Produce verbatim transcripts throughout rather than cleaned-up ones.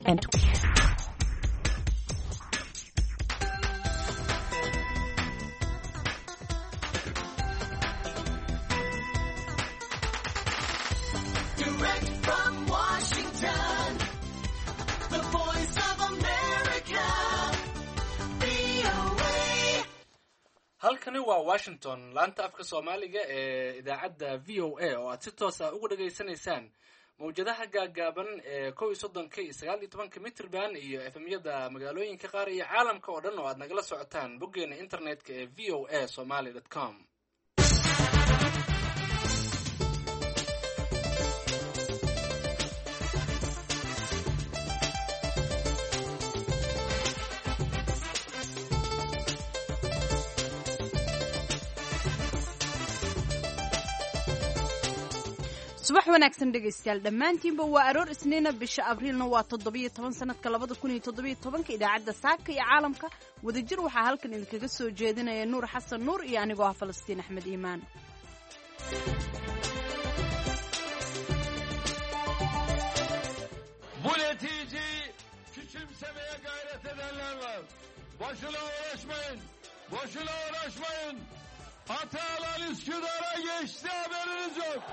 and Direct from Washington, the voice of America, V O A. halkani waa Washington, laanta afka Soomaaliga ee idaacadda V O A oo aad si toos ah ugu dhageysanaysaan mawjadaha gaagaaban ee kow iyo soddonka iyo sagaal iyo tobanka mitirban iyo F M-yada magaalooyinka qaar iyo caalamka oo dhan oo aad nagala socotaan boggeena internetka ee v o a somali dot com. subax wanaagsan dhegaystayaal dhammaantiinba waa aroor isniina bisha abriilna waa toddobiyo toban sanadka labada kun iyo toddobiyo tobanka idaacadda saaka iyo caalamka wadajir waxaa halkan idinkaga soo jeedinaya nuur xasan nuur iyo anigoo ah falastiin axmed iimaan. Bu neticeyi küçümsemeye gayret edenler var. Boşuna uğraşmayın. Boşuna uğraşmayın. Atalan Üsküdar'a geçti, haberiniz yok.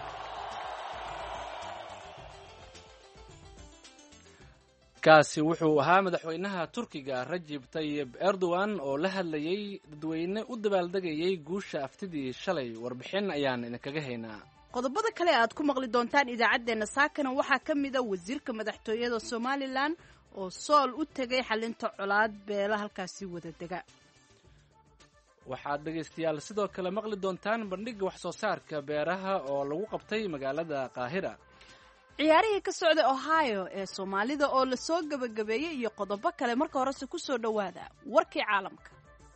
kaasi wuxuu ahaa madaxweynaha Turkiga Rajab Tayyip Erdogan oo la hadlayay dadweyne u dabaaldegayay guusha aftidii shalay. warbixin ayaan idinkaga haynaa. qodobada kale aad ku maqli doontaan idaacadeena saakana waxaa ka mid ah wasiirka madaxtooyada Somaliland oo sool u tagay xalinta colaad beela halkaasi wada dega. waxaad dhegaystayaal sidoo kale maqli doontaan bandhigga wax soo saarka beeraha oo lagu qabtay magaalada Qaahira. ciyaarihii ka socday Ohio ee Soomaalida oo la soo gabagabeeyay iyo qodobo kale marka horese ku soo dhawaada warkii caalamka.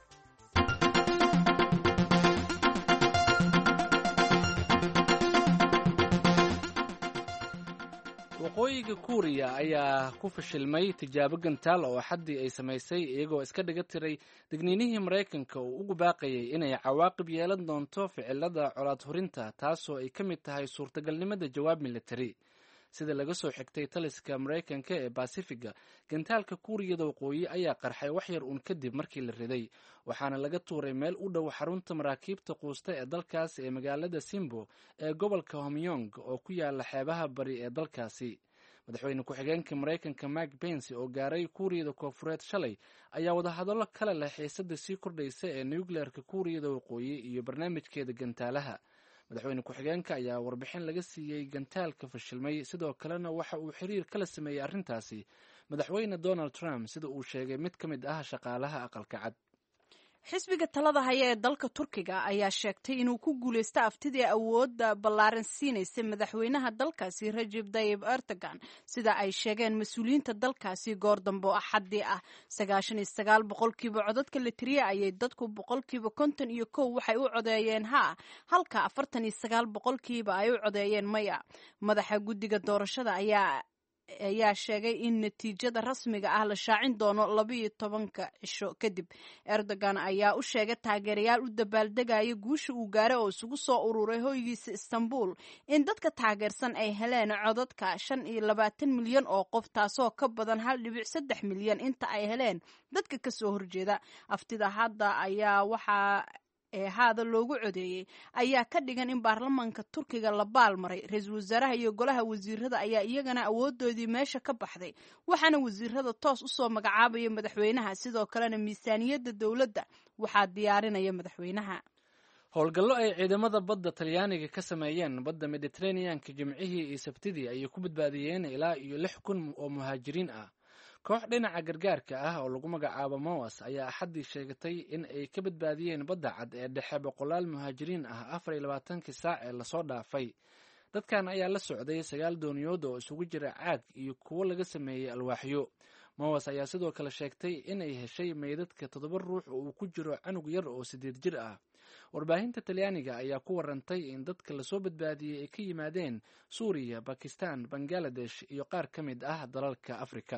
waqooyiga Kuuriya ayaa ku fashilmay tijaabo gantaal oo xaddii ay samaysay iyagoo iska dhiga tiray digniinihii Mareykanka oo ugu baaqayay inay cawaaqib yeelan doonto ficilada colaad hurinta, taasoo ay ka mid tahay suurtagalnimada jawaab militari. sida laga soo xigtay taliska Mareykanka ee Pacifiga, gantaalka Kuuriyada waqooyi ayaa qarxay wax yar uun kadib markii la riday, waxaana laga tuuray meel u dhow xarunta maraakiibta quusta ee dalkaas ee magaalada Simbo ee gobolka Homyong oo ku yaala xeebaha bari ee dalkaasi. madaxweyne ku-xigeenka Mareykanka Mike Pence oo gaaray Kuuriyada Koonfureed shalay ayaa wadahadallo kale leh xiisadda sii kordhaysa ee nuclearka Kuuriyada waqooyi iyo barnaamijkeeda gantaalaha. madaxweyne ku-xigeenka ayaa warbixin laga siiyey gantaalka fashilmay, sidoo kalena waxa uu xiriir kala sameeyey arrintaasi madaxweyne Donald Trump sida uu sheegay mid ka mid ah shaqaalaha aqalka cad. xisbiga talada haya ee dalka Turkiga ayaa sheegtay inuu ku guuleysto aftidii awoodda ballaaran siinaysa madaxweynaha dalkaasi Rajab Tayyip Erdogan, sida ay sheegeen mas-uuliyiinta dalkaasi goor dambe oo axadii ah. sagaashan iyo sagaal boqolkiiba codadka la tiriyay ayay dadku boqolkiiba konton iyo kow waxay u codeeyeen haa, halka afartan iyo sagaal boqolkiiba ay u codeeyeen maya. madaxa guddiga doorashada ayaa ayaa sheegay in natiijada rasmiga ah la shaacin doono labiyo tobanka cisho kadib. Erdogan ayaa u sheegay taageerayaal u dabaaldegaya guusha uu gaaray oo isugu soo ururay hoygiisa Istanbul in dadka taageersan ay heleen codadka shan iyo labaatan milyan oo qof, taasoo ka badan hal dhibic saddex milyan inta ay heleen dadka ka soo horjeeda. aftida hadda ayaa waxaa ee haada loogu codeeyey ayaa ka dhigan in baarlamaanka Turkiga la baalmaray. ra-iisul wasaaraha iyo golaha wasiirada ayaa iyagana awoodoodii meesha ka baxday, waxaana wasiirada toos u soo magacaabaya madaxweynaha, sidoo kalena miisaaniyadda dowladda waxaa diyaarinaya madaxweynaha. howlgallo ay ciidamada badda Talyaaniga ka sameeyeen badda Mediterranean-ka Jimcihii iyo Sabtidii ayay ku badbaadiyeen ilaa iyo lix kun oo muhaajiriin ah. koox dhinaca gargaarka ah oo lagu magacaabo Moas ayaa axaddii sheegatay in ay ka badbaadiyeen badda cad ee dhexe boqolaal muhaajiriin ah afar iyo labaatankii saac ee lasoo dhaafay. dadkan ayaa la socday sagaal dooniyood oo isugu jira caag iyo kuwo laga sameeyey alwaaxyo. Moas ayaa sidoo kale sheegtay inay heshay meydadka toddoba ruux oo uu ku jiro canug yar oo sideed jir ah. warbaahinta Talyaaniga ayaa ku warantay in dadka lasoo badbaadiyey ay ka yimaadeen Suuriya, Bakistan, Bangladesh iyo qaar ka mid ah dalalka Afrika.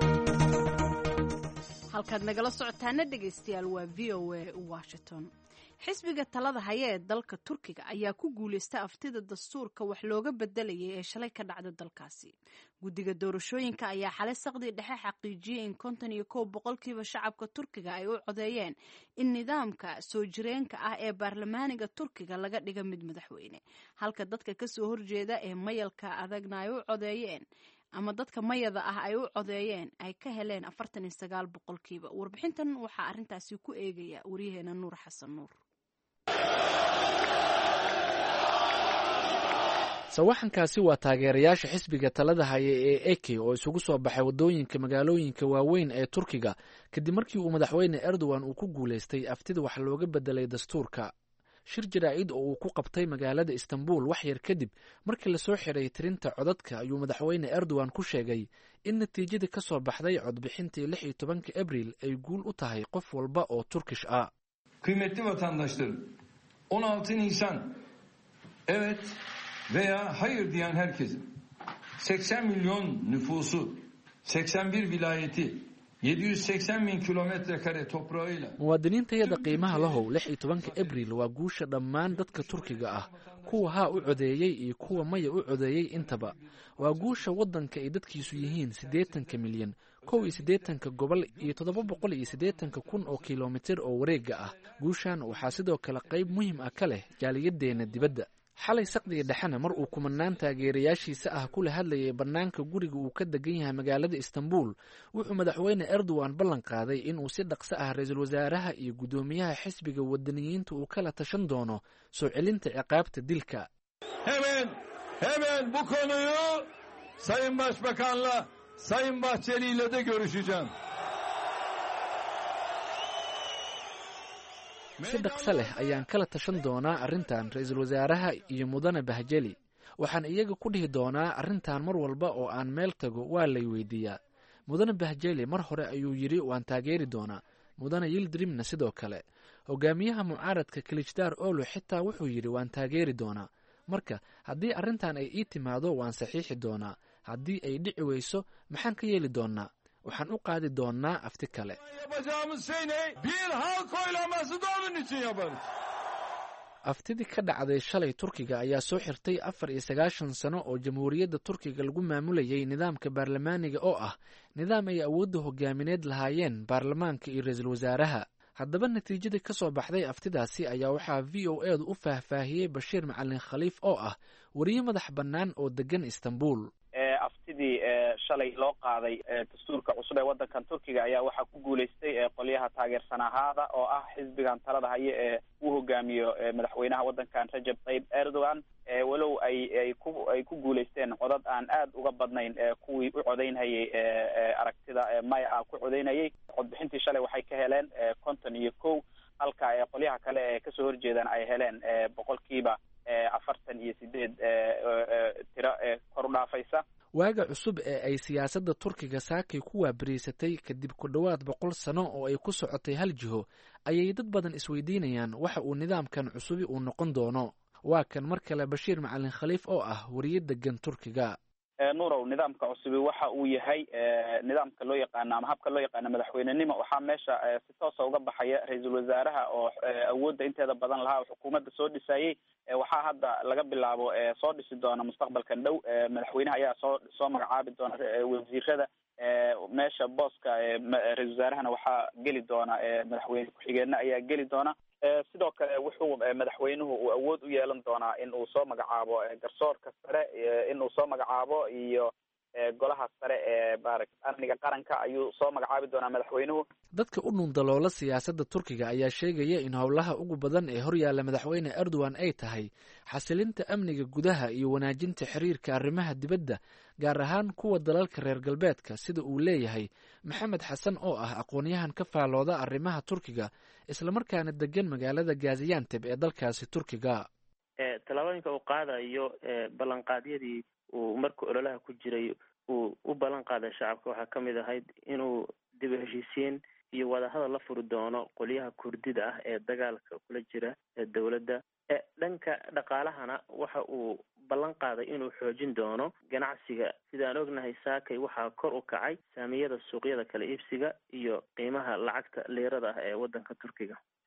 halkaad nagala socotaana dhegaystayaal waa v o a Washington. xisbiga talada haya ee dalka turkiga ayaa ku guulaysta aftida dastuurka wax looga bedelayay ee shalay ka dhacda dalkaasi. guddiga doorashooyinka ayaa xalay saqdii dhexe xaqiijiyey in konton iyo kow boqolkiiba shacabka turkiga ay u codeeyeen in nidaamka soo jireenka ah ee baarlamaaniga turkiga laga dhiga mid madaxweyne, halka dadka kasoo horjeeda ee mayalka adagna ay u codeeyeen ama dadka mayada ah ay u codeeyeen ay ka heleen afartan iyo sagaal boqolkiiba. warbixintan waxaa arrintaasi ku eegaya waryaheena nuur xasan nuur. sawaxankaasi waa taageerayaasha xisbiga talada haya ee eke oo isugu soo baxay waddooyinka magaalooyinka waaweyn ee turkiga kadib markii uu madaxweyne erdogan uu ku guulaystay aftida wax looga bedelay dastuurka. shir jaraa'id oo uu ku qabtay magaalada istanbul wax yar kadib markii lasoo xiray tirinta codadka ayuu madaxweyne erdogan ku sheegay in natiijadii ka soo baxday codbixintii lix iyo tobanka abriil ay guul u tahay qof walba oo turkish ah. Kıymetli vatandaşlarım, on altı Nisan evet veya hayır diyen herkesin seksen milyon nüfusu, seksen bir vilayeti, yedi yüz seksen bin kilometre kare toprağıyla. muwaadiniintayada qiimaha lahow lix iyo tobanka abriil waa guusha dhammaan dadka turkiga ah, kuwa haa u codeeyey iyo kuwa maya u codeeyey intaba. waa guusha waddanka ay dadkiisu yihiin siddeetanka milyan, kow iyo siddeetanka gobol iyo toddoba boqol iyo siddeetanka kun oo kilomitir oo wareega ah. guushan waxaa sidoo kale qayb muhiim ah ka leh jaaliyadeenna dibadda. xalay saqdiga dhexena mar uu kumanaan taageerayaashiisa ah kula hadlayay bannaanka guriga uu ka degan yahay magaalada istanbul wuxuu madaxweyne erdogan ballan qaaday inuu si dhaqso ah ra-iisul wasaaraha iyo guddoomiyaha xisbiga wadaniyiinta uu kala tashan doono soo celinta ciqaabta dilka. Hemen, hemen bu konuyu Sayın Başbakan'la, Sayın Bahçeli ile de görüşeceğim. si dhaqso leh ayaan kala tashan doonaa arrintan ra-iisul wasaaraha iyo mudane bahjeli. waxaan iyaga ku dhihi doonaa arrintan mar walba oo aan meel tago waa lay weydiiyaa. mudane bahjeli mar hore ayuu yidhi waan taageeri doonaa, mudane yildirimna sidoo kale. hogaamiyaha mucaaradka kilijdaar olo xitaa wuxuu yidhi waan taageeri doonaa. marka haddii arrintan ay ii timaado waan saxiixi doonaa, haddii ay dhici weyso maxaan ka yeeli doonaa? waxaan u qaadi doonaa afti kale. aftidii ka dhacday shalay turkiga ayaa soo xirtay afar iyo sagaashan sano oo jamhuuriyadda turkiga lagu maamulayay nidaamka baarlamaaniga oo ah nidaam ay awoodda hogaamineed lahaayeen baarlamaanka iyo ra-iisul wasaaraha. haddaba natiijadii ka soo baxday aftidaasi ayaa waxaa v o edu u faahfaahiyey bashiir macalin khaliif oo ah wariye madax bannaan oo degan istanbul. aftidii shalay loo qaaday dastuurka cusub ee waddankan turkiga ayaa waxaa ku guulaystay qolyaha taageersanahaada oo ah xisbigan talada haye ee uu hogaamiyo madaxweynaha waddankan Recep Tayyip Erdogan. walow ay ay ku ay ku guulaysteen codad aan aad uga badnayn kuwii u codeynayay aragtida maya ah ku codeynayay. codbixintii shalay waxay ka heleen konton iyo kow, halka qolyaha kale ee kasoo horjeedaan ay heleen boqolkiiba afartan iyo sideed tiro kor u dhaafaysa. waaga cusub ee ay siyaasadda turkiga saakay ku waabariysatay kadib ku dhowaad boqol sano oo ay ku socotay hal jiho ayay dad badan isweydiinayaan waxa uu nidaamkan cusubi uu noqon doono. waa kan mar kale bashiir macalin khaliif oo ah wariye degan turkiga. nuurow, nidaamka cusubi waxa uu yahay nidaamka loo yaqaano ama habka loo yaqaano madaxweynenimo. waxaa meesha si toosa uga baxaya ra-iisul wasaaraha oo awoodda inteeda badan lahaa xukuumadda soo dhisayey. waxaa hadda laga bilaabo soo dhisi doona mustaqbalkan dhow. madaxweynaha ayaa soo soo magacaabi doona wasiirada. meesha booska ra-iisul wasaarahana waxaa geli doona madaxweyne ku-xigeenna ayaa geli doona. sidoo kale wuxuu madaxweynuhu uu awood u yeelan doonaa in uu soo magacaabo garsoorka sare, in uu soo magacaabo iyo golaha sare ee maaragtay amniga qaranka ayuu soo magacaabi doonaa madaxweynuhu. dadka u nuundaloola siyaasadda turkiga ayaa sheegaya in howlaha ugu badan ee horyaalla madaxweyne erdogan ay tahay xasilinta amniga gudaha iyo wanaajinta xiriirka arrimaha dibadda, gaar ahaan kuwa dalalka reer galbeedka, sida uu leeyahay maxamed xasan oo ah aqoon-yahan ka faalooda arrimaha turkiga islamarkaana degan magaalada gazianteb ee dalkaasi turkiga. tallaabooyinka uu qaadayo ballanqaadyadii uu marka ololaha ku jiray uu u ballan qaaday shacabka waxaa ka mid ahayd inuu dib u heshiisiin iyo wadahadal la furi doono qolyaha kurdida ah ee dagaalka kula jira ee dowladda. dhanka dhaqaalahana waxa uu ballan qaaday inuu xoojin doono ganacsiga. sidaan ognahay saakay waxaa kor u kacay saamiyada suuqyada kala iibsiga iyo qiimaha lacagta liirada ah ee waddanka turkiga.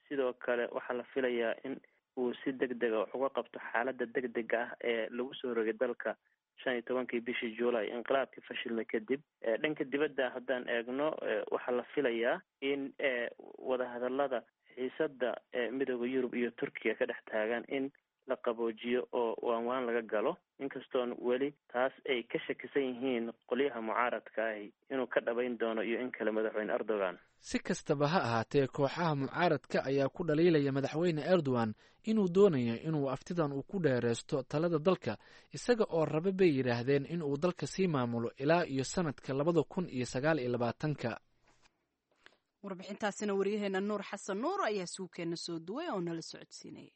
sidoo kale waxaa la filayaa in uu si degdega wax uga qabto xaaladda degdega ah ee lagu soo rogay dalka shan iyo tobankii bishii juulay inqilaabkii fashilmay kadib. dhanka dibadda haddaan eegno waxaa la filayaa in wadahadalada xiisada midooda yurub iyo turkiga ka dhex taagan in la qaboojiyo oo waanwaan laga galo, inkastoon weli taas ay ka shakisan yihiin qolyaha mucaaradka ahi inuu ka dhabayn doono iyo in kale madaxweyne erdogan. si kastaba ha ahaatee kooxaha mucaaradka ayaa ku dhaliilaya madaxweyne erdogan inuu doonayo inuu aftidan uu ku dheereysto talada dalka, isaga oo raba bay yidhaahdeen in uu dalka sii maamulo ilaa iyo sanadka labada kun iyo sagaal iyo labaatanka. warbixintaasina waryaheena nuur xasan nuur ayaa suukeena soo duway oo nala socodsiinayay.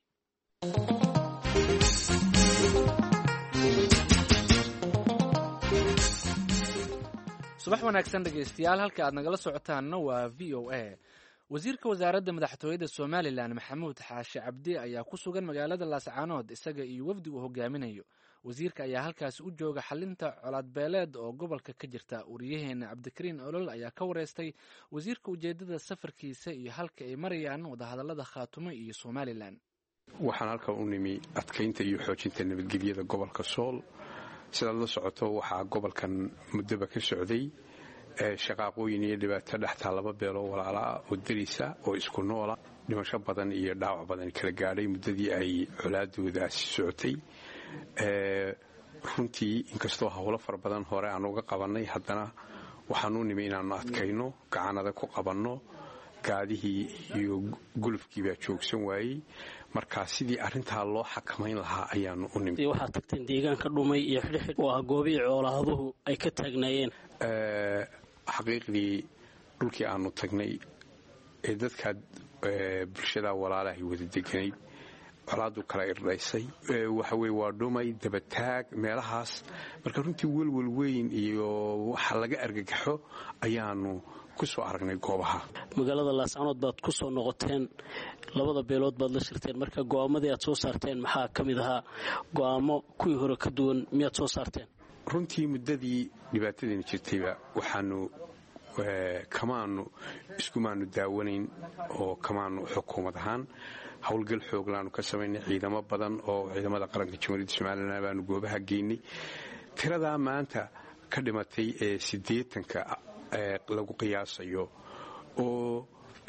subax wanaagsan dhegaystayaal, halka aad nagala socotaanna waa v o a. wasiirka wasaaradda madaxtooyada somalilan maxamuud xaashi cabdi ayaa ku sugan magaalada laascaanood isaga iyo wafdi uu hogaaminayo. wasiirka ayaa halkaasi u jooga xalinta colaadbeeleed oo gobolka ka jirta. wariyaheena cabdikariin olol ayaa ka wareystay wasiirka ujeedada safarkiisa iyo halka ay marayaan wadahadalada khaatumo iyo somalilan. waxaan halkan u nimi adkaynta iyo xoojinta nabadgelyada gobolka sool. sidaad la socoto waxaa gobolkan muddoba ka socday shaqaaqooyin iyo dhibaato dhextaa laba beeloo walaalaa oo darisa oo isku noola, dhimasho badan iyo dhaawac badan kala gaadhay muddadii ay colaadoodaasi socotay. runtii inkastoo howlo fara badan hore aan uga qabannay, haddana waxaan u nimi inaannu adkayno, gacanada ku qabanno. gaadihii iyo gulufkii baa joogsan waayey, markaa sidii arrintaa loo xakamayn lahaa ayaanu u nimi. waxaad tagteen deegaanka dhumay iyo xidhxidh oo ah goobihii coolaaduhu ay ka taagnaayeen. xaqiiqdii dhulkii aanu tagnay ee dadkaa bulshada walaalahay wada deganayd, colaadu kala irdhaysay, waxa weye waa dhumay, dabataag, meelahaas. marka runtii welwel weyn iyo waxa laga argagaxo ayaanu ku soo aragnay goobaha. magaalada laascaanood baad ku soo noqoteen, labada beelood baad la shirteen. marka go'aamadii aad soo saarteen maxaa ka mid ahaa? go'aamo kuwii hore ka duwan miyaad soo saarteen? runtii muddadii dhibaatadiina jirtayba waxaanu kamaanu iskumaanu daawanayn oo kamaanu xukuumad ahaan howlgal xooglaanu ka samaynay. ciidamo badan oo ciidamada qaranka jamhuuriyadda somalilan baanu goobaha geynay. tiradaa maanta ka dhimatay ee siddeetanka lagu qiyaasayo oo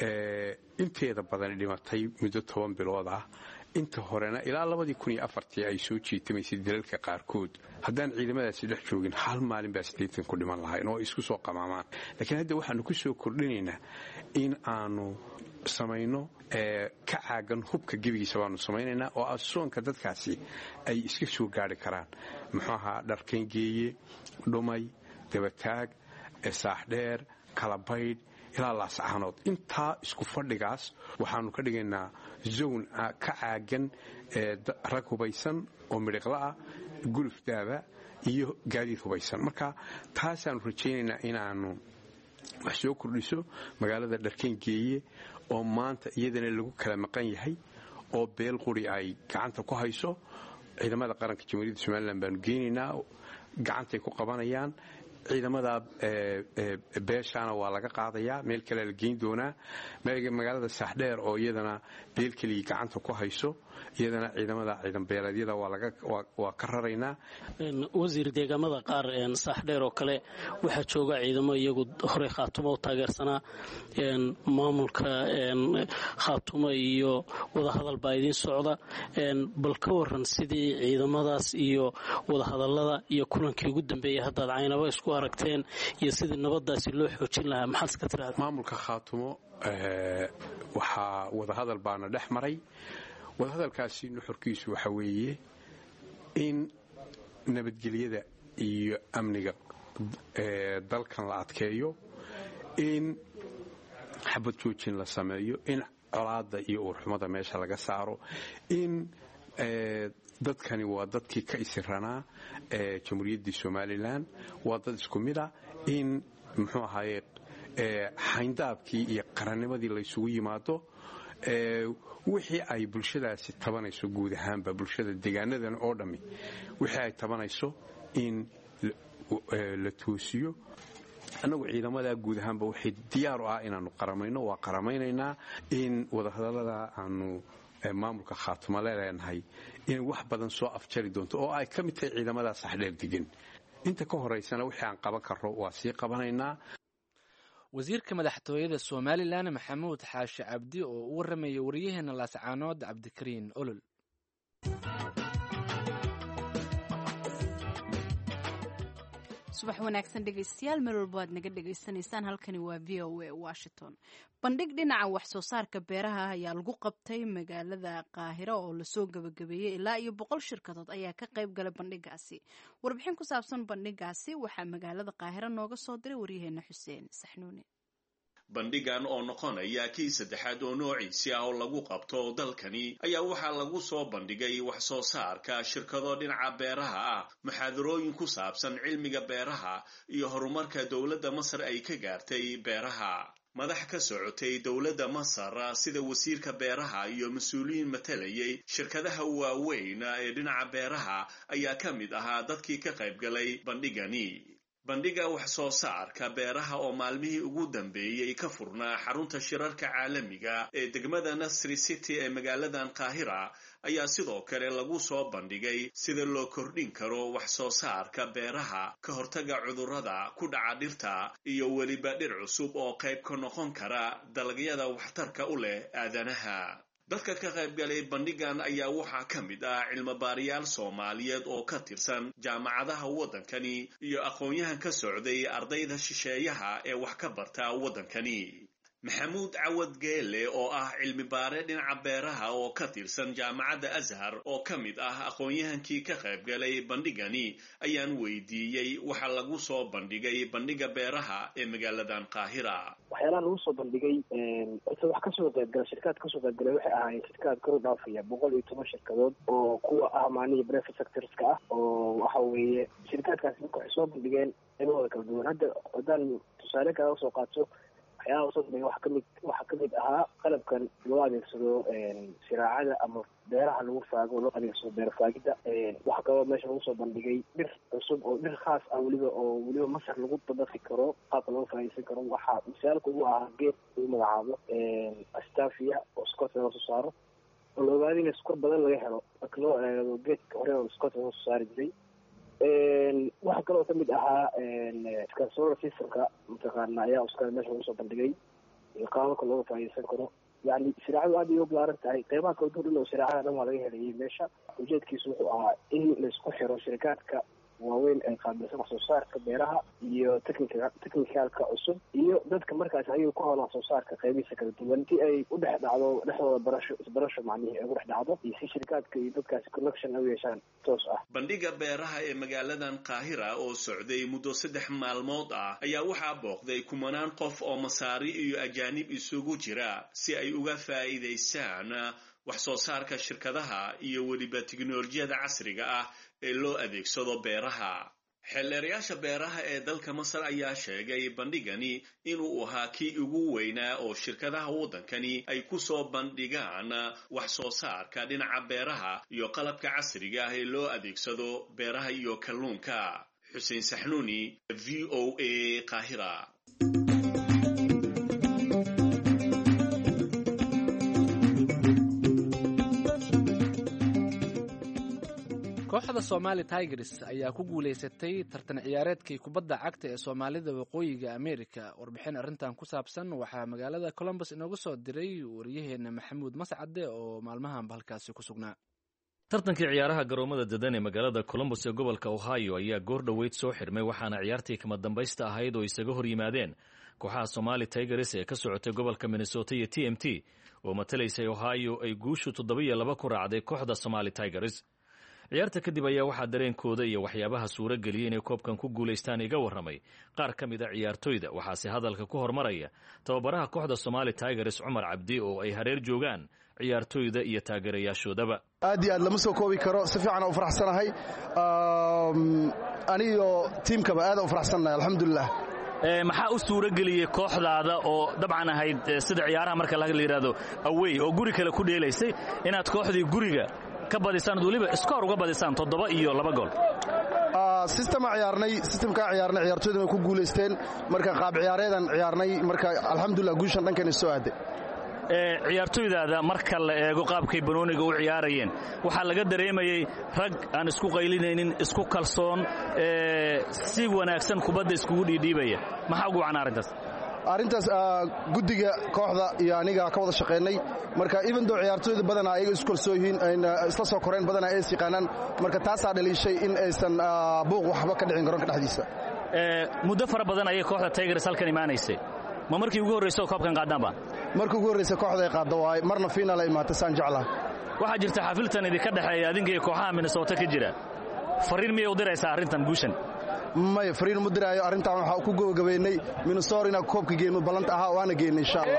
inteeda badan dhimatay muddo toban bilood ah, inta horena ilaa labadii kun iyo afartii ay soo jiitamaysay dalalka qaarkood. haddaan ciidamadaasi dhex joogin hal maalin baa siddeetan ku dhiman lahayn oo isku soo qamaamaan. laakiin hadda waxaanu ku soo kordhinaynaa in aanu samayno ka caagan hubka gebigiisa baanu samaynaynaa oo asoonka dadkaasi ay iska soo gaari karaan. muxuu ahaa dharkangeeye, dhumay, dabataag, saaxdheer, kalabaydh ilaa laascaanood. intaa isku fadhigaas waxaanu ka dhigaynaa zown ka caagan rag hubaysan oo midhiqla'ah, guluf daaba iyo gaadiid hubaysan. marka taasaanu rajaynaynaa inaanu wax soo kordhiso. magaalada dharkangeeye oo maanta iyadana lagu kala maqan yahay oo beel quri ay gacanta ku hayso, ciidamada qaranka jamhuuriyadda somalilan baanu geynaynaa, gacantay ku qabanayaan. ciidamada beeshaana waa laga qaadayaa, meel kale la geyn doonaa. magaalada saaxdheer oo iyadana beel keligii gacanta ku hayso, iyadana ciidamada ciidanbeeleedyada waa ka raraynaa. wasiir, deegaamada qaar saaxdheer oo kale waxaa jooga ciidamo iyagu horey khaatumo u taageersanaa. maamulka khaatumo iyo wadahadal baa idiin socda. bal ka waran sidii ciidamadaas iyo wadahadalada iyo kulankii ugu dambeeyay haddaad caynaba isku aragteen iyo sidii nabadaasi loo xoojin lahaa, maxaad iska tiraahdaa? maamulka khaatumo waxaa wadahadal baana dhex maray. wadahadalkaasi nuxurkiisu waxa weeye in nabadgelyada iyo amniga dalkan la adkeeyo, in xabad joojin la sameeyo, in colaada iyo uurxumada meesha laga saaro, in dadkani waa dadkii ka isiranaa jamhuuriyaddii somalilan, waa dad isku mid ah, in muxuu ahaaye xayndaabkii iyo qarannimadii laysugu yimaado. wixii ay bulshadaasi tabanayso guud ahaanba bulshada deegaanadan oo dhammi wixii ay tabanayso in la toosiyo. annagu ciidamada guud ahaanba waxay diyaar u ah inaannu qaramayno waa qaramaynaynaa in wadahadallada aanu maamulka khaatuma leenahay inay wax badan soo afjari doonto oo ay ka mid tahay ciidamada saxdheer degan inta ka horaysana wixii aan qaban karro waa sii qabanaynaa. wasiirka madaxtooyada somalilan maxamuud xaashi cabdi oo u warramaya wariyaheena laascaanood cabdikariin olol. subax wanaagsan dhegaystayaal meel walba aad naga dhegaysanaysaan halkani waa v o a washington. bandhig dhinaca wax soo saarka beeraha ayaa lagu qabtay magaalada qaahiro oo lasoo gabagabeeyey ilaa iyo boqol shirkadood ayaa ka qayb galay bandhigaasi. warbixin ku saabsan bandhigaasi waxaa magaalada qaahiro nooga soo diray waryaheena xuseen saxnuuni. bandhigan oo noqonaya kii saddexaad oo noociisi ah oo lagu qabto dalkani ayaa waxaa lagu soo bandhigay wax soo saarka shirkado dhinaca beeraha ah, muxaadarooyin ku saabsan cilmiga beeraha iyo horumarka dowladda Masar ay ka gaartay beeraha. madax ka socotay dowladda Masar sida wasiirka beeraha iyo mas'uuliyiin matalayay shirkadaha waaweyn ee dhinaca beeraha ayaa ka mid ahaa dadkii ka qayb galay bandhigani. bandhiga wax soo saarka beeraha oo maalmihii ugu dambeeyey ka furnaa xarunta shirarka caalamiga ee degmada Nasri City ee magaaladan Qaahira ayaa sidoo kale lagu soo bandhigay sida loo kordhin karo wax soo saarka beeraha, ka hortaga cudurrada ku dhaca dhirta iyo weliba dhir cusub oo qayb ka noqon kara dalagyada waxtarka u leh aadanaha. dadka ka qayb galay bandhigan ayaa waxaa ka mid ah cilmi-baarayaal Soomaaliyeed oo ka tirsan jaamacadaha waddankani iyo aqoon-yahan ka socday ardayda shisheeyaha ee wax ka barta waddankani. maxamuud cawad geele oo ah cilmi-baare dhinaca beeraha oo ka tirsan jaamacadda Azhar oo ka mid ah aqoon-yahankii ka qayb galay bandhigani ayaan weydiiyey waxa lagu soo bandhigay bandhiga beeraha ee magaaladan Qaahira. waxyaalaha lagu soo bandhigay inta wax kasoo qayb gala shirkad kasoo qayb galay waxay ahaayeen shirkad kor u dhaafaya boqol iyo toban shirkadood oo kuwa ah maanihi private sectorska ah oo waxa weeye shirkadkaasi waxay soo bandhigeen inooda kala duwan. hadda haddaan tusaale kaga soo qaato waxyaalaha usoo bandhigay waxa kamid waxa kamid ahaa qalabkan loo adeegsado siraacada ama beeraha lagu faago loo adeegsado beer faagida. waxa kaloo meesha lagu soo bandhigay dhir cusub oo dhir khaas ah weliba oo weliba Masar lagu dabaqi karo qaabka loo faa'iideysan karo. waxaa misaalka ugu ahaa geed lagu magacaabo astafia oo Scotland laga soo saaro oo la ogaaday in iskor badan laga helo marka loo eego geedka hore oo Scotland laga soo saari jiray. waxa kaloo kamid ahaa solar systemka mataqaana ayaa uskale meesha lagu soo bandhigay iyo qaababka looga faa'iideysan karo. yani siraacadu aad ay u ballaaran tahay, qeybaha kala duwan oo siraacada dhan waa laga helayay meesha. ujeedkiisu wuxuu ahaa in la isku xiro shirkaadka waaweyn ee qaabilsan wax soo saarka beeraha iyo technical technicalka cusub iyo dadka markaas ayagu ku hawlan wax soo saarka qaybihiisa kala duwan si ay u dhex dhacdo dhexdooda barasho isbarasho macnihi ay u dhex dhacdo iyo si shirkaadka iyo dadkaasi connection u yeeshaan toos ah. bandhiga beeraha ee magaaladan Qaahira oo socday muddo saddex maalmood ah ayaa waxaa booqday kumanaan qof oo Masaari iyo ajaanib isugu jira si ay uga faa'iideystaan wax soo saarka shirkadaha iyo weliba tiknoolajiyada casriga ah ee loo adeegsado beeraha. xeelleerayaasha beeraha ee dalka Masar ayaa sheegay bandhigani inuu ahaa kii ugu weynaa oo shirkadaha waddankani ay ku soo bandhigaan wax soo saarka dhinaca beeraha iyo qalabka casriga ah ee loo adeegsado beeraha iyo kalluunka. xuseen saxnuuni, V O A, Qaahira. kooxda Somali Tigers ayaa ku guuleysatay tartan ciyaareedkii kubadda cagta ee Soomaalida waqooyiga Amerika. warbixin arrintan ku saabsan waxaa magaalada Columbus inooga soo diray wariyaheena Maxamuud Mascade oo maalmahan halkaasi ku sugnaa. tartankii ciyaaraha garoomada dadan ee magaalada Columbus ee gobolka Ohio ayaa goor dhaweyd soo xirmay waxaana ciyaartii kama dambaysta ahayd oo isaga hor yimaadeen kooxaha Somali Tigers ee ka socotay gobolka Minnesota iyo T M T oo matalaysay Ohio ay guushu toddoba iyo laba ku raacday kooxda Somali Tigers. ciyaarta kadib ayaa waxaa dareenkooda iyo waxyaabaha suura geliyay inay koobkan ku guulaystaan iga warramay qaar ka mid a ciyaartoyda, waxaase hadalka ku hormaraya tababaraha kooxda Somali Tigers Cumar Cabdi oo ay hareer joogaan ciyaartoyda iyo taageerayaashoodaba. aad iyo aad lama soo koobi karo, si fiican u faraxsanahay aniyo tiimkaba aad u faraxsanahay alxamdulilah. maxaa u suura geliyey kooxdaada oo dabcan ahayd sida ciyaaraha marka laga yiraahdo away oo guri kale ku dheelaysay inaad kooxdii guriga ka badisaan waliba iskoor uga badisaan toddoba iyo laba gool? sistema ciyaarnay sistemkaa ciyaarnay ciyaartooydan way ku guulaysteen marka qaab ciyaareedan ciyaarnay marka alxamdulilah guushan dhankan soo aaday ciyaartooydaada marka la eego qaabkay banooniga u ciyaarayeen waxaa laga dareemayey rag aan isku qaylinaynin isku kalsoon si wanaagsan kubadda iskugu dhiidhiibaya maxaa ugu wacnaa arrintaas arrintaas guddiga kooxda iyo aniga ka wada shaqaynay marka even though ciyaartooyda badanaa ayaga isku kalsoon yihiin ayna isla soo koreen badanaa ay yaqaanaan marka taasaa dhaliishay in aysan buuq waxba ka dhicin garoonka dhexdiisa muddo fara badan ayay kooxda Tigers halkan imaanaysay ma markii ugu horreysay koobkan qaadaanba markii ugu horreysay kooxda ay qaado waay marna final ay imaatay saan jeclaa waxaa jirta xafiltan idinka dhaxeeya adinka iyo kooxaha Minnesota ka jira fariin miyay u diraysaa arrintan guushan may fariin mu diraayo arrintan waxa ku gabagabeynay Minnesota ina koobka geeyno balanta ahaa waana geeyno insha Allah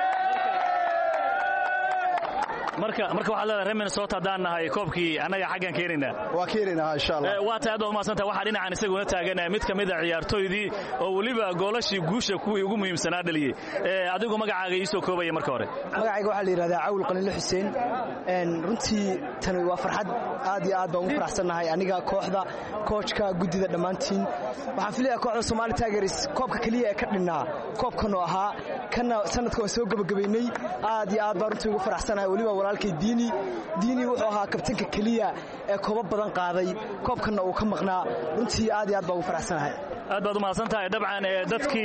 marka marka waxaad leedahay reer Minnesota haddaan nahay koobkii annaga xaggan keenaynaa waa keenaynaa insha Allah waa tahay aad umaadsanta waxaa dhinacan isaguna taaganaa mid ka mid a ciyaartooydii oo weliba goolashii guusha kuwii ugu muhiimsanaa dhaliyey adigu magacaaga ii soo koobaya marka hore magacayga waxaa la yidhahdaa Cawil Qanile Xuseen runtii tani waa farxad aad iyo aad baan ugu faraxsannahay aniga kooxda coachka guddida dhammaantiin waxaan filayaa kooxda Somali Tigers koobka kaliya ee ka dhinnaa koobkan oo ahaa kana sanadka soo gabagabeynay aad iyo aad baan runtii ugu faraxsanahay weliba walaalkay diini diini wuxuu ahaa kabtanka kaliya ee koobo badan qaaday koobkana uu ka maqnaa runtii aad iyo aad baan ugu faraxsanahay aad baad u mahadsantahay dabcan dadkii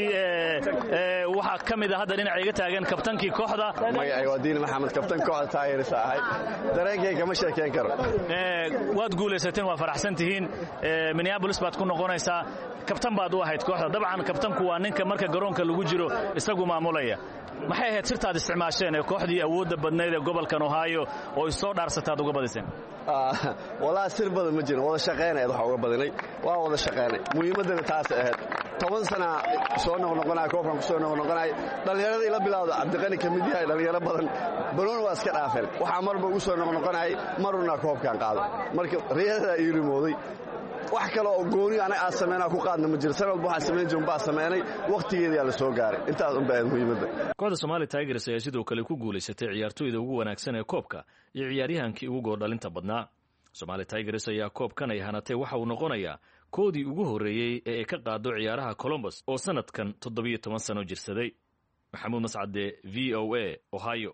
waxaa ka mid ah hadda dhinaca iga taagan kabtankii kooxda magacayga waa diini maxamed kabtan kooxda Tigers ahay dareenkayga kama sheekeyn karo waad guulaysateen waa faraxsan tihiin Minneapolis baad ku noqonaysaa kabtan baad u ahayd kooxda dabcan kabtanku waa ninka marka garoonka lagu jiro isagu maamulaya maxay ahayd sirtaad isticmaasheen ee kooxdii awoodda badnayd ee gobolkan Ohio oo soo dhaarsataad uga badiseen walaa sir badan ma jiro wada shaqeynay waxa uga badinay waa wada shaqeynay muhiimadana taas ahayd toban sano soo noqnoqonay koobkan soo noqnoqonay dhalinyarada ila bilowda Cabdiqani kamid yahay dhalinyaro badan baloon waa iska dhaafeen waxa marba ugu soo noqnoqonay maruna koobkan qaado marka riyada ay rimooday wax kale oo gooni anaga aan sameeyna ku qaadna ma jiro sanad waxa sameeyay jumba sameeyay waqtigeedii la soo gaaray intaas un baa muhiimada kooxda Somali Tigers ayaa sidoo kale ku guuleysatay ciyaartooyda ugu wanaagsan ee koobka iyo ciyaaryahankii ugu gool dhalinta badnaa Somali Tigers ayaa koobkan ay hanatay waxa uu noqonayaa koodii ugu horeeyay ee ka qaado ciyaaraha Columbus oo sanadkan toddobiyo toban sano jirsaday Maxamuud Mascade V O A Ohio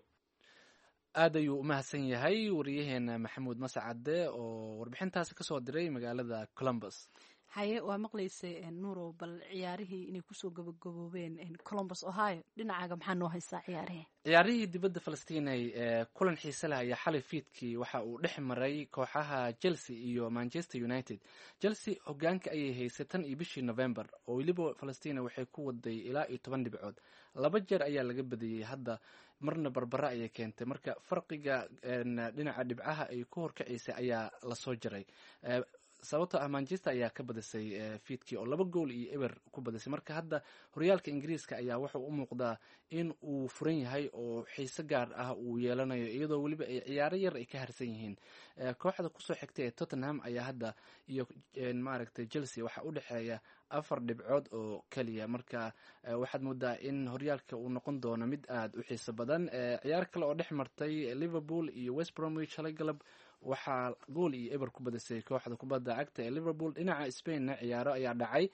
aad ayuu u mahadsan yahay wariyaheena Maxamuud Mascade oo warbixintaasi ka soo diray magaalada Columbus haye waa maqlaysay nuurow bal ciyaarihii inay kusoo gabagaboobeen Columbus Ohio dhinacaaga maxaa noo haysaa ciyaarihii ciyaarihii dibadda Falastiin ee kulan xiiso leh ayaa xalay fiidkii waxa uu dhex maray kooxaha Chelsea iyo Manchester United Chelsea hogaanka ayay haysay tan iyo bishii November oo weliba Falastiin waxay ku waday ilaa iyo toban dhibcood laba jeer ayaa laga badiyay hadda marna barbara ayay keentay marka farqiga dhinaca dhibcaha ay ku horkacisay ayaa la soo jaray sababtoo ah Manchester ayaa ka badisay fiidkii oo laba gool iyo eber ku badisay marka hadda horyaalka Ingiriiska ayaa wuxuu u muuqdaa in uu furan yahay oo xiiso gaar ah uu yeelanayo iyadoo weliba ay ciyaaro yar ay ka harsan yihiin kooxda kusoo xigtay ee Tottenham ayaa hadda iyo maaragtay Chelsea waxa u dhaxeeya afar dhibcood oo kaliya marka waxaad moodaa in horyaalka uu noqon doono mid aad u xiiso badan ciyaar kale oo dhex martay Liverpool iyo West Bromwich halay galab waxaa gool iyo eber ku badisay kooxda kubadda cagta ee Liverpool dhinaca Spain ciyaaro ayaa dhacay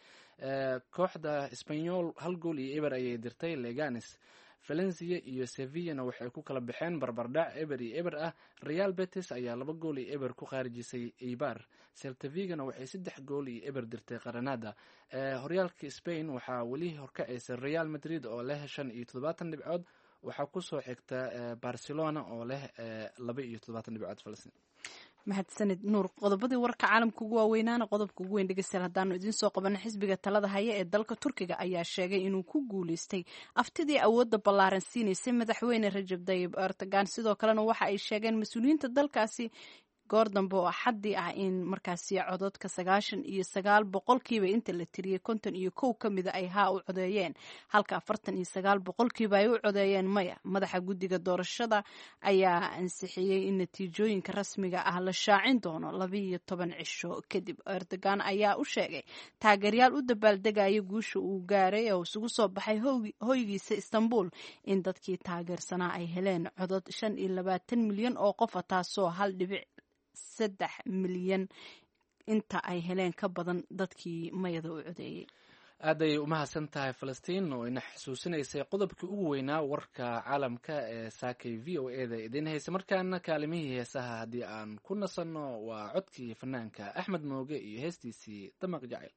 kooxda Espanyol hal gool iyo eber ayay dirtay Leganes Valencia iyo Sevilla waxay ku kala baxeen barbardhac eber iyo eber ah Real Betis ayaa laba gool iyo eber ku khaarijisay Eibar Celta Vigo waxay saddex gool iyo eber dirtay Granada horyaalka Spain waxaa weli horkacaysa Real Madrid oo leh shan iyo toddobaatan dhibcood waxaa ku soo xigta Barcelona oo leh laba iyo toddobaatan dhibcood Falastiin mahadsanid nuur qodobadii warka caalamka ugu waaweynaana qodobka ugu weyn dhegeystayaal haddaanu idiin soo qabanay xisbiga talada haya ee dalka Turkiga ayaa sheegay inuu ku guuleystay aftidii awoodda ballaaran siinaysay madaxweyne Recep Tayyip Erdogan sidoo kalena waxa ay sheegeen mas-uuliyiinta dalkaasi goor dambe oo xaddi ah in markaasi codadka sagaashan iyo sagaal boqolkiiba inta la tiriyay konton iyo kow ka mida ay haa u codeeyeen halka afartan iyo sagaal boqolkiiba ay u codeeyeen maya madaxa guddiga doorashada ayaa ansixiyey in natiijooyinka rasmiga ah la shaacin doono labiiyo toban cisho kadib Erdogan ayaa u sheegay taageeryaal u dabaaldegaya guusha uu gaaray oo isugu soo baxay hoygiisa Istanbul in dadkii taageersanaa ay heleen codad shan iyo labaatan milyan oo qof taasoo hal dhibic saddex milyan inta ay heleen ka badan dadkii mayada u codeeyey aad ayay umahadsan tahay falastiin oo ina xusuusinaysay qodobkii ugu weynaa warka caalamka ee saakay v o e da idiin haysa markaana kaalimihii heesaha haddii aan ku nasanno waa codkii fanaanka axmed mooge iyo heestiisii damaq jacayl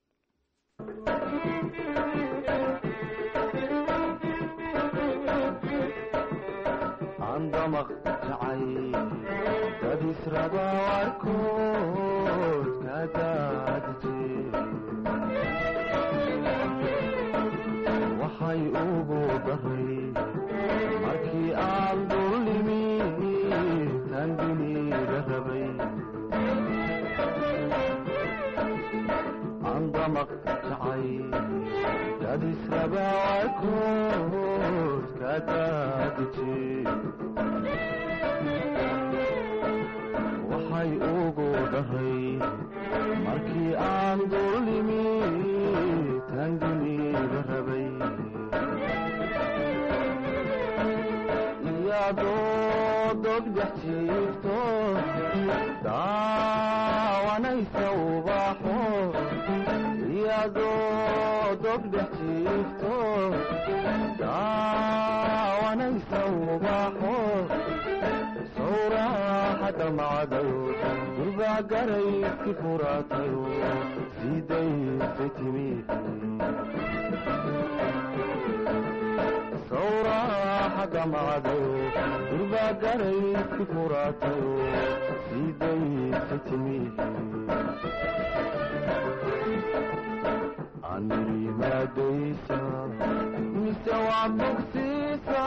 عندما جعي قد يسربا واركود كدادتي وحي أوبو ظهري مركي آل ظلمي تنجني رهبي عندما جعي قد يسربا واركود كدادتي waxay ugu dhahay markii aan dulimi tanginiga rabay iyadoo dogdex jiifto daawanaysa ubaxo iyadoo dogdex jiifto daawanaysa ubaxo sawraxada macdayo gurbaa garayski furaatayo sidaysay timi sawraxada macdayo gurbaa garayski furaatayo sidaysay timi anirimaadaysa mise waa bogsiisa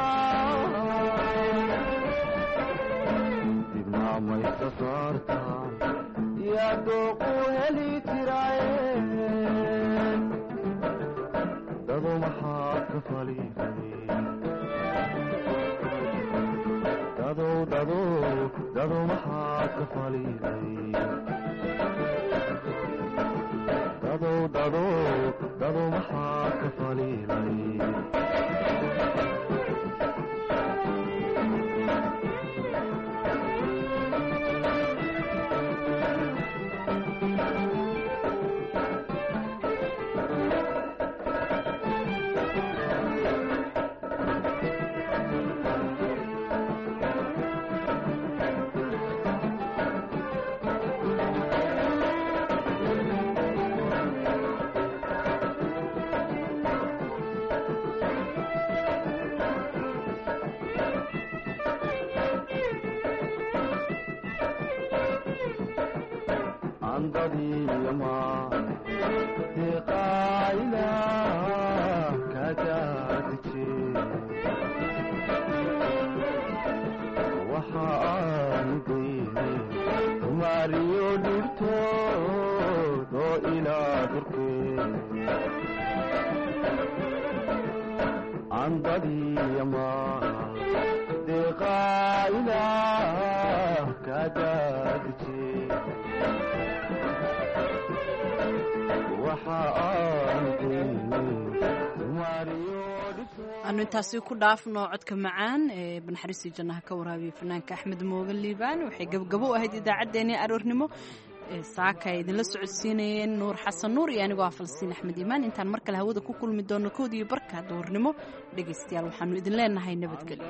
maysa saarta iyadoo ku heli jiraaye dado maxaad ka faliifay dadow dadow dado maxaad ka faliifay dadow dadow dado maxaad ka faliilay aanu intaasi ku dhaafno codka macaan ee banaxariistii jannaha ka waraabiya fanaanka axmed mooge liibaan waxay gabgabo u ahayd idaacaddeenii aroornimo saaka ay idinla socodsiinayeen nuur xasan nuur iyo anigoo ah falastiin axmed iimaan intaan mar kale hawada ku kulmi doono koodii iyo barka doornimo dhegaystayaal waxaanu idin leenahay nabadgelyo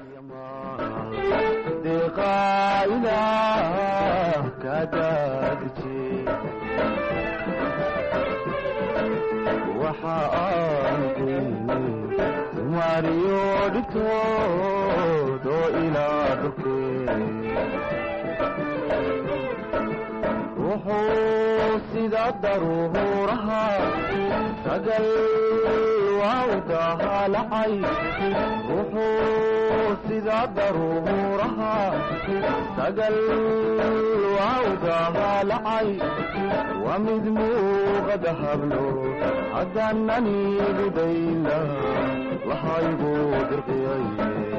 mariyo dhibtoodo ilaa dhulkee wuxuu sida daruuraha sagal waa u dahaalacay wuxuu sida daruuraha sagal waa u dahaalacay waa mid muuqada hablo haddaanani gudayla lahaygu dirqiyaye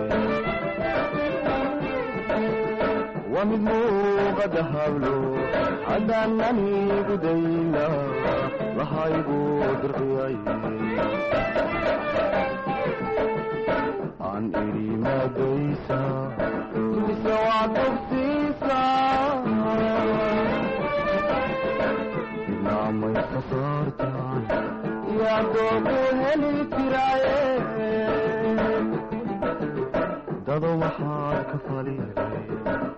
waa mid muuqada hablo haddaanani gudayla lahaygu dirqiyaye aan idhi maadaysa mise waa dogsiisa doogu heli jiraaye dado maxaa ka faliilay